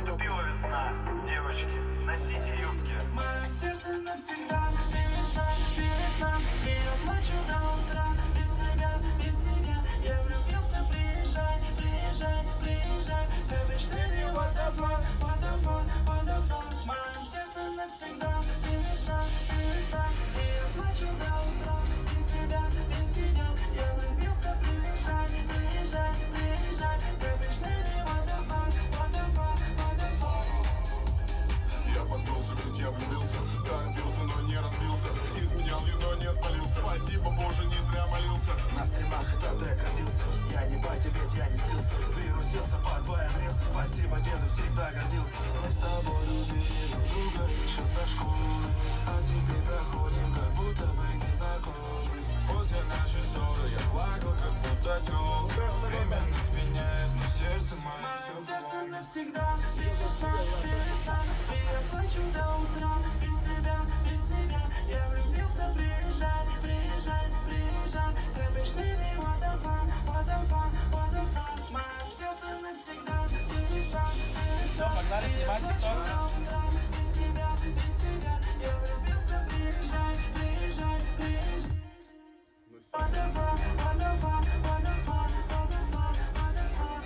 Наступила весна, девочки, носите юбки. В моем сердце навсегда весна, весна. И я плачу до утра. Без тебя я влюбился. Приезжай, приезжай, приезжай. Baby, shady, what the fuck, what the fuck, what the fuck. В моем сердце навсегда весна, весна. И я плачу до утра. Без тебя я влюбился. Приезжай, приезжай, приезжай. Baby, shady, what the fuck, what the fuck, what the fuck. Я поддулся, ведь я влюбился. Торопился, но не разбился. Изменял ее, но не спалился. Спасибо, Боже, не зря молился. На стримах этот трек родился. Я не батя, ведь я не слился. Вирусился под твоим рельсом. Спасибо, деду, всегда гордился. Мы с тобой любили друг друга еще со школы. А теперь проходим, как будто бы не знакомы. После нашей ссоры я плакал, как будто тёлка. Время нас меняет, но сердце мое все сердце навсегда весна, весна. И я плачу до утра. Без тебя я влюбился. Приезжай, приезжай, приезжай. Baby, shady, what the fuck, what the fuck, what the fuck. В моем сердце навсегда весна, весна. И я плачу до утра. Без тебя я влюбился. Приезжай, приезжай, приезжай. What the fuck, what the fuck, what the fuck, what the fuck, what the fuck.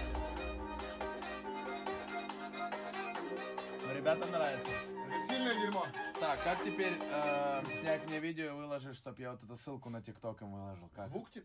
Ну, ребятам нравится. сильное дерьмо. Так, как теперь снять мне видео и выложить, чтобы я вот эту ссылку на ТикТок им выложил? Как? Звук